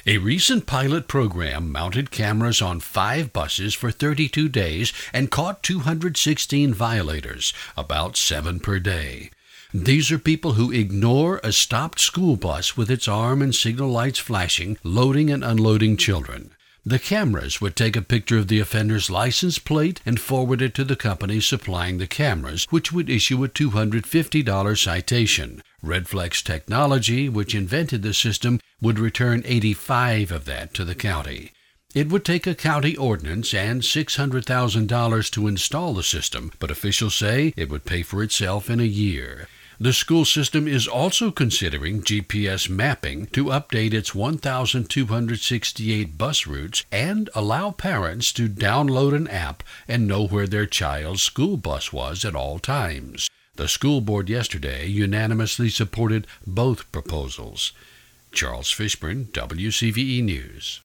A recent pilot program mounted cameras on 5 buses for 32 days and caught 216 violators, about 7 per day. These are people who ignore a stopped school bus with its arm and signal lights flashing, loading and unloading children. The cameras would take a picture of the offender's license plate and forward it to the company supplying the cameras, which would issue a $250 citation. Redflex Technology, which invented the system, would return 85 of that to the county. It would take a county ordinance and $600,000 to install the system, but officials say it would pay for itself in a year. The school system is also considering GPS mapping to update its 1,268 bus routes and allow parents to download an app and know where their child's school bus was at all times. The school board yesterday unanimously supported both proposals. Charles Fishburne, WCVE News.